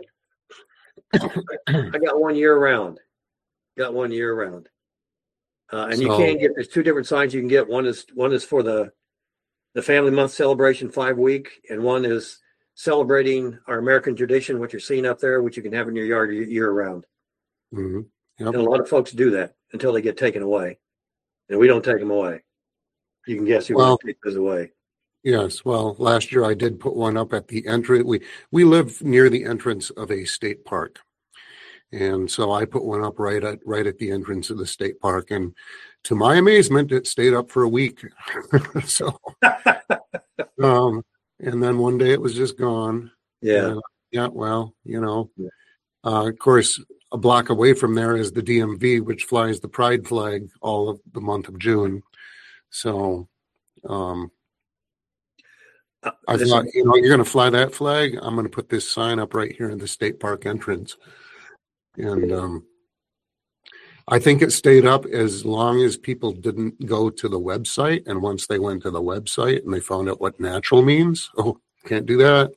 Speaker 3: I got one year round. Got one year round. Uh, and so, you can get, there's two different signs you can get. One is one is for the the Family Month celebration five week, and one is celebrating our American tradition, what you're seeing up there, which you can have in your yard year round.
Speaker 2: Mm-hmm. Yep.
Speaker 3: And a lot of folks do that until they get taken away. And we don't take them away. You can guess who well, takes those away.
Speaker 2: Yes. Well, last year I did put one up at the entrance. We, we live near the entrance of a state park. And so I put one up right at right at the entrance of the state park. And to my amazement, it stayed up for a week. so, um, and then one day it was just gone.
Speaker 3: Yeah.
Speaker 2: And, yeah. Well, you know, yeah. uh, of course, a block away from there is the D M V, which flies the pride flag all of the month of June. So, um, uh, I thought, is- you know, you're going to fly that flag. I'm going to put this sign up right here in the state park entrance. And um, I think it stayed up as long as people didn't go to the website. And once they went to the website and they found out what natural means, oh, can't do that.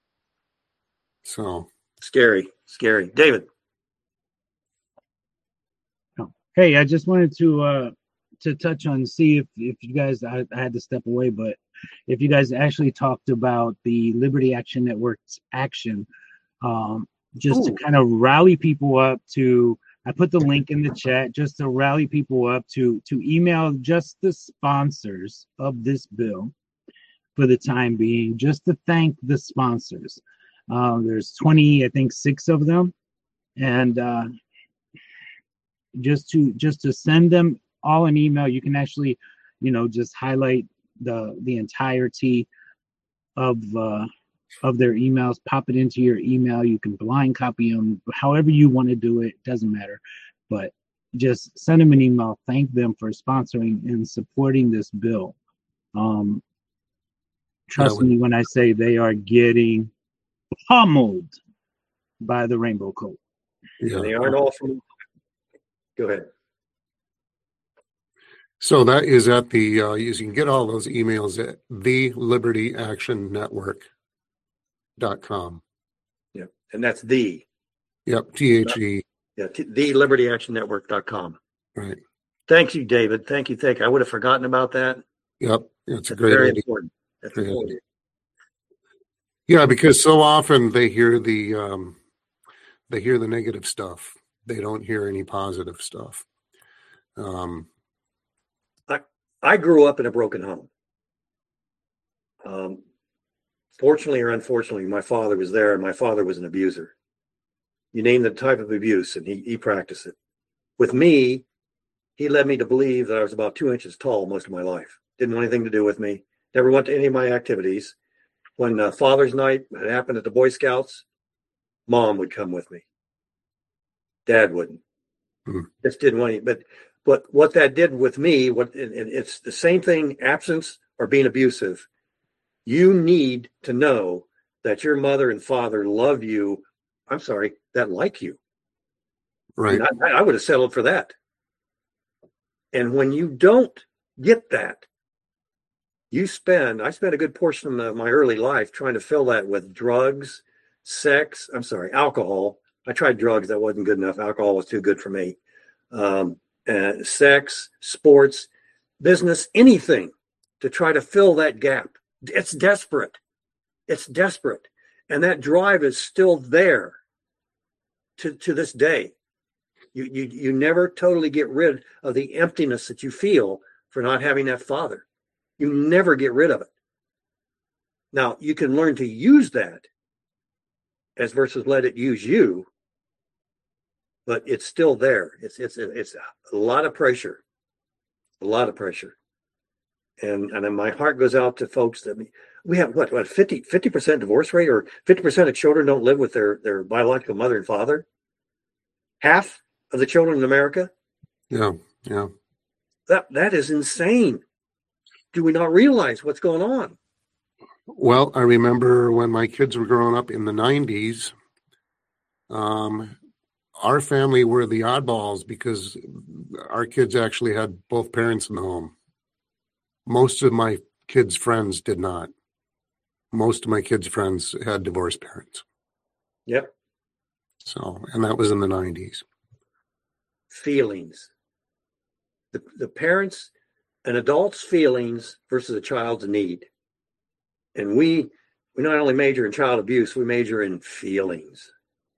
Speaker 2: So
Speaker 3: scary, scary. David.
Speaker 4: Hey, I just wanted to uh, to touch on, see if, if you guys, I, I had to step away, but if you guys actually talked about the Liberty Action Network's action, um, just Ooh. to kind of rally people up to, I put the link in the chat, just to rally people up to, to email just the sponsors of this bill for the time being, just to thank the sponsors. Uh, there's twenty, I think six of them. And uh, just to just to send them all an email. You can actually, you know, just highlight the the entirety of uh, of their emails, pop it into your email. You can blind copy them, however you want to do it. Doesn't matter, but just send them an email. Thank them for sponsoring and supporting this bill. Um, trust me when I say they are getting pummeled by the Rainbow Cult.
Speaker 3: Yeah, they aren't all from. Go ahead.
Speaker 2: So that is at the, uh, you can get all those emails at the liberty action network dot com.
Speaker 3: Yep. And that's the.
Speaker 2: Yep. T H E.
Speaker 3: Yeah. T- the liberty action network dot com.
Speaker 2: Right.
Speaker 3: Thank you, David. Thank you. Thank you. I would have forgotten about that.
Speaker 2: Yep. It's a
Speaker 3: that's
Speaker 2: great
Speaker 3: very
Speaker 2: idea.
Speaker 3: important. That's
Speaker 2: Great
Speaker 3: important.
Speaker 2: idea. Yeah, because so often they hear the, um, they hear the negative stuff. They don't hear any positive stuff. Um,
Speaker 3: I I grew up in a broken home. Um, fortunately or unfortunately, my father was there, and my father was an abuser. You name the type of abuse, and he he practiced it. With me, he led me to believe that I was about two inches tall most of my life. Didn't want anything to do with me. Never went to any of my activities. When uh, Father's Night had happened at the Boy Scouts, Mom would come with me. Dad wouldn't. Hmm. Just didn't want any. But but what that did with me, what and it's the same thing, absence or being abusive. You need to know that your mother and father love you. I'm sorry, that like you.
Speaker 2: Right.
Speaker 3: I, I would have settled for that. And when you don't get that, you spend, I spent a good portion of my early life trying to fill that with drugs, sex, I'm sorry, alcohol. I tried drugs, that wasn't good enough. Alcohol was too good for me. Um, and sex, sports, business, anything to try to fill that gap. It's desperate. It's desperate. And that drive is still there to, to this day. You, you, you never totally get rid of the emptiness that you feel for not having that father. You never get rid of it. Now, you can learn to use that as versus let it use you, but it's still there. It's it's it's a lot of pressure, a lot of pressure, and and my heart goes out to folks that we have what what fifty percent divorce rate, or fifty percent of children don't live with their their biological mother and father. Half of the children in America.
Speaker 2: Yeah, yeah.
Speaker 3: That that is insane. Do we not realize what's going on?
Speaker 2: Well, I remember when my kids were growing up in the nineties, um, our family were the oddballs because our kids actually had both parents in the home. Most of my kids' friends did not. Most of my kids' friends had divorced parents.
Speaker 3: Yep.
Speaker 2: So, and that was in the nineties.
Speaker 3: Feelings. The, the parents, an adult's feelings versus a child's need. And we we not only major in child abuse, we major in feelings.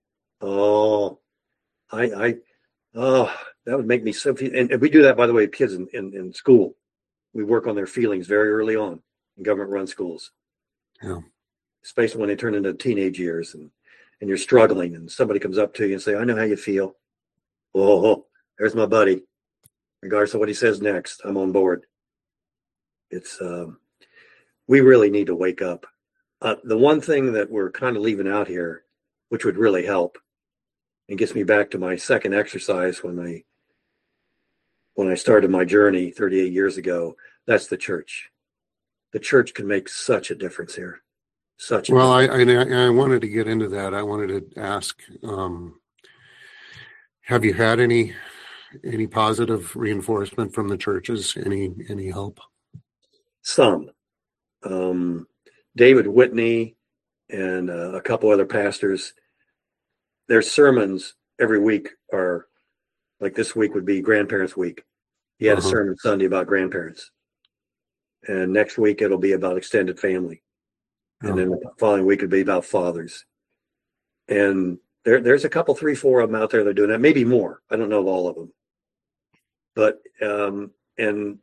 Speaker 3: Oh, I I oh that would make me so. And, and we do that, by the way, kids in, in, in school. We work on their feelings very early on in government-run schools.
Speaker 2: Yeah.
Speaker 3: Especially when they turn into teenage years and and you're struggling, and somebody comes up to you and say, "I know how you feel." Oh, there's my buddy. Regardless of what he says next, I'm on board. It's um, we really need to wake up. Uh, the one thing that we're kind of leaving out here, which would really help, and gets me back to my second exercise when I when I started my journey thirty-eight years ago, that's the church. The church can make such a difference here. Such. A
Speaker 2: well, I, I I wanted to get into that. I wanted to ask, um, have you had any any positive reinforcement from the churches? Any any help?
Speaker 3: Some. Um, David Whitney and uh, a couple other pastors, their sermons every week are, like this week would be Grandparents' Week. He had uh-huh. a sermon Sunday about grandparents. And next week it'll be about extended family. And oh. then the following week it'll be about fathers. And there, there's a couple, three, four of them out there that are doing that, maybe more. I don't know all of them. But, um, and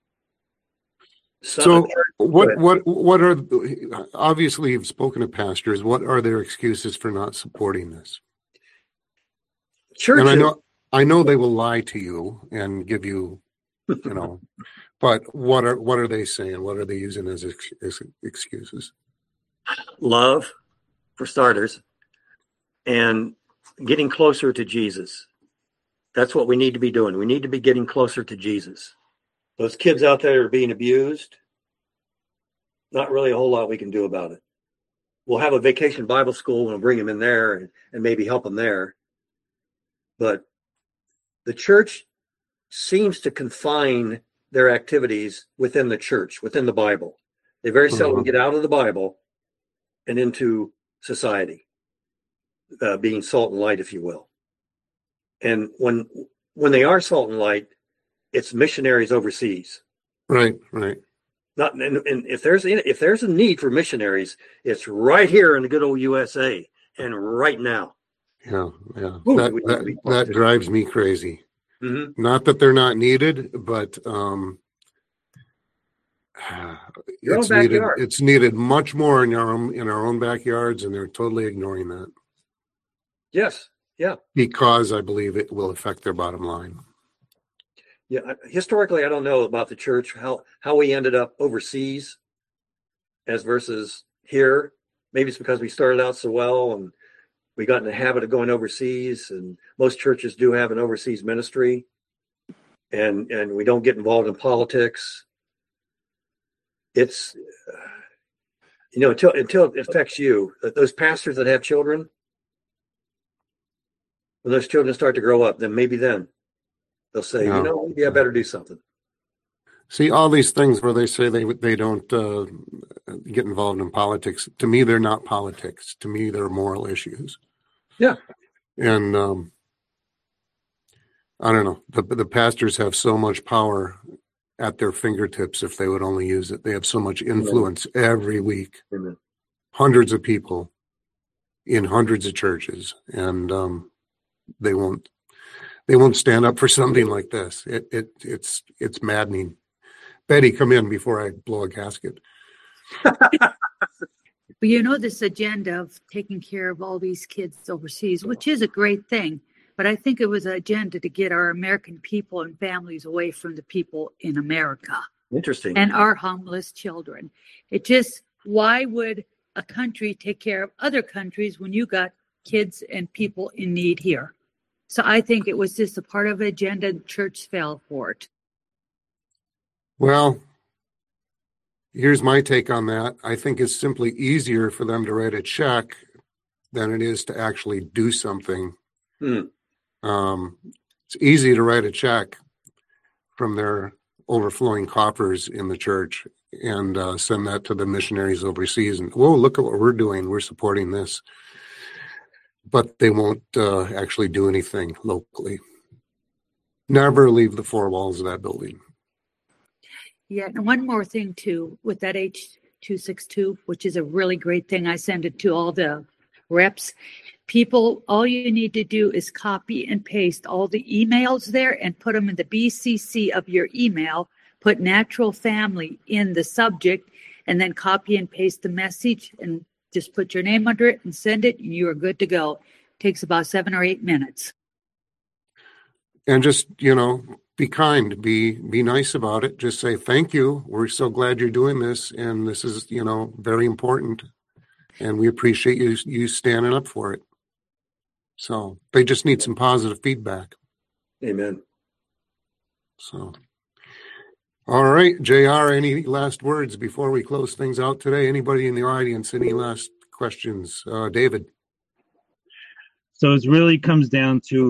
Speaker 2: so what, what, what are, obviously you've spoken to pastors, what are their excuses for not supporting this?
Speaker 3: Churches.
Speaker 2: And I know, I know they will lie to you and give you, you know, but what are, what are they saying? What are they using as, ex, as excuses?
Speaker 3: Love, for starters, and getting closer to Jesus. That's what we need to be doing. We need to be getting closer to Jesus. Those kids out there are being abused. Not really a whole lot we can do about it. We'll have a vacation Bible school and we'll bring them in there and, and maybe help them there. But the church seems to confine their activities within the church, within the Bible. They very seldom mm-hmm. get out of the Bible and into society, uh, being salt and light, if you will. And when when they are salt and light, it's missionaries overseas.
Speaker 2: Right, right.
Speaker 3: Not and, and if there's if there's a need for missionaries, it's right here in the good old U S A and right now.
Speaker 2: Yeah, yeah. Ooh, that that, that drives me crazy.
Speaker 3: Mm-hmm.
Speaker 2: Not that they're not needed, but um, it's needed. It's needed much more in our own in our own backyards, and they're totally ignoring that.
Speaker 3: Yes. Yeah.
Speaker 2: Because I believe it will affect their bottom line.
Speaker 3: Yeah. Historically, I don't know about the church, how, how we ended up overseas as versus here. Maybe it's because we started out so well and we got in the habit of going overseas, and most churches do have an overseas ministry, and, and we don't get involved in politics. It's, you know, until, until it affects you, those pastors that have children, when those children start to grow up, then maybe then they'll say, no. you know, maybe I better do something.
Speaker 2: See, all these things where they say they they don't uh, get involved in politics, to me, they're not politics. To me, they're moral issues.
Speaker 3: Yeah.
Speaker 2: And um, I don't know. The, the pastors have so much power at their fingertips if they would only use it. They have so much influence Amen. Every week.
Speaker 3: Amen.
Speaker 2: Hundreds of people in hundreds of churches. And um, they won't they won't stand up for something like this. It it it's it's maddening. Betty, come in before I blow a gasket.
Speaker 5: Well, you know, this agenda of taking care of all these kids overseas, which is a great thing, but I think it was an agenda to get our American people and families away from the people in America.
Speaker 3: Interesting.
Speaker 5: And our homeless children. It just, why would a country take care of other countries when you got kids and people in need here? So I think it was just a part of the agenda. The church fell for it.
Speaker 2: Well, here's my take on that. I think it's simply easier for them to write a check than it is to actually do something.
Speaker 3: Hmm.
Speaker 2: Um, it's easy to write a check from their overflowing coffers in the church and uh, send that to the missionaries overseas. And, whoa, look at what we're doing. We're supporting this. But they won't uh, actually do anything locally. Never leave the four walls of that building.
Speaker 5: Yeah, and one more thing, too, with that H two sixty-two, which is a really great thing. I send it to all the reps. People, all you need to do is copy and paste all the emails there and put them in the B C C of your email, put natural family in the subject, and then copy and paste the message and just put your name under it and send it, and you are good to go. It takes about seven or eight minutes.
Speaker 2: And just, you know, be kind, be be nice about it. Just say, thank you. We're so glad you're doing this. And this is, you know, very important. And we appreciate you you standing up for it. So they just need some positive feedback.
Speaker 3: Amen.
Speaker 2: So, all right, J R, any last words before we close things out today? Anybody in the audience, any last questions? Uh, David?
Speaker 4: So it really comes down to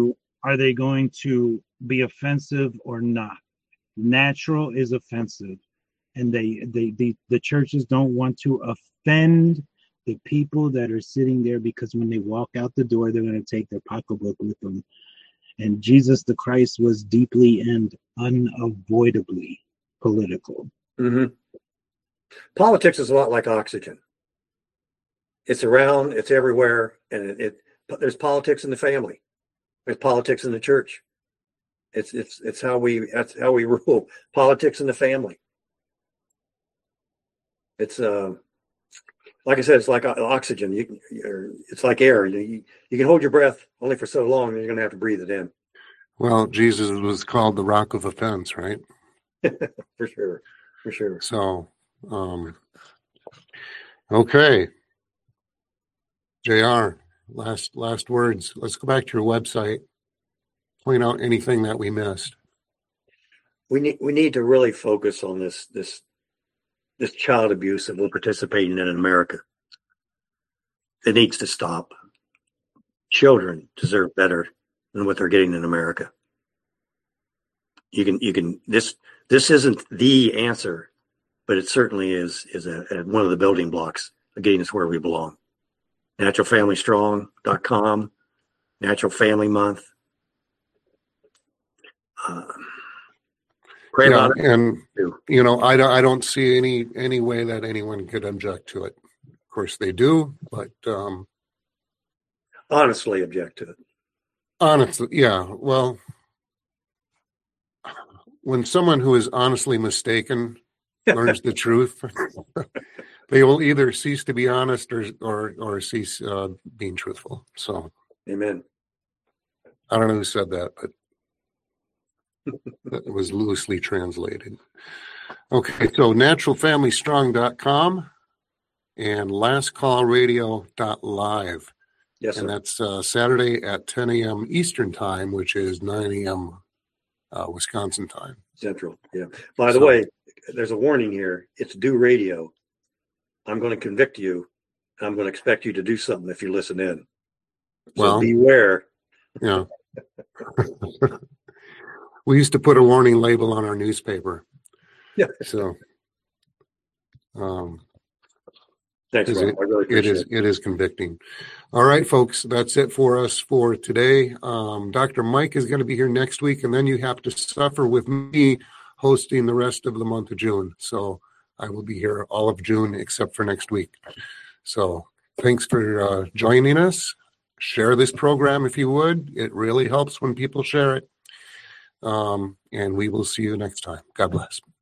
Speaker 4: are they going to be offensive or not? Natural is offensive, and they, they, they the churches don't want to offend the people that are sitting there, because when they walk out the door, they're going to take their pocketbook with them. And Jesus the Christ was deeply and unavoidably political.
Speaker 3: Mm-hmm. Politics is a lot like oxygen. It's around, it's everywhere, and it, it there's politics in the family. There's politics in the church. It's it's it's how we that's how we rule. Politics in the family. It's uh, like I said, it's like oxygen. You, you're, it's like air. You, you can hold your breath only for so long, and you're going to have to breathe it in.
Speaker 2: Well, Jesus was called the rock of offense, right?
Speaker 3: For sure, for sure.
Speaker 2: So, um, okay, J R, last last words. Let's go back to your website. Point out anything that we missed.
Speaker 3: We need we need to really focus on this this this child abuse that we're participating in in America. It needs to stop. Children deserve better than what they're getting in America. You can you can this this isn't the answer, but it certainly is is a, a one of the building blocks of getting us where we belong. natural family strong dot com, Natural Family Month. Uh, pray
Speaker 2: yeah,
Speaker 3: about it.
Speaker 2: And
Speaker 3: too.
Speaker 2: you know, I don't I don't see any any way that anyone could object to it. Of course, they do, but um,
Speaker 3: honestly object to it.
Speaker 2: Honestly, yeah. Well, when someone who is honestly mistaken learns the truth, they will either cease to be honest or or or cease uh, being truthful. So,
Speaker 3: amen.
Speaker 2: I don't know who said that, but it was loosely translated. Okay, so natural family strong dot com and last call radio dot live.
Speaker 3: Yes,
Speaker 2: and
Speaker 3: sir.
Speaker 2: that's uh, Saturday at ten a.m. Eastern time, which is nine a.m. Uh, Wisconsin time.
Speaker 3: Central, yeah. By the
Speaker 2: So-
Speaker 3: way, there's a warning here. It's Do Radio. I'm going to convict you. I'm going to expect you to do something if you listen in. So
Speaker 2: Well-
Speaker 3: beware.
Speaker 2: Yeah. We used to put a warning label on our newspaper.
Speaker 3: Yeah.
Speaker 2: So um,
Speaker 3: Thanks,
Speaker 2: is
Speaker 3: Rob.
Speaker 2: it,
Speaker 3: I really
Speaker 2: it
Speaker 3: appreciate
Speaker 2: is
Speaker 3: it.
Speaker 2: it is convicting. All right, folks, that's it for us for today. Um, Doctor Mike is going to be here next week, and then you have to suffer with me hosting the rest of the month of June. So I will be here all of June except for next week. So thanks for uh, joining us. Share this program if you would. It really helps when people share it. Um, and we will see you next time. God bless.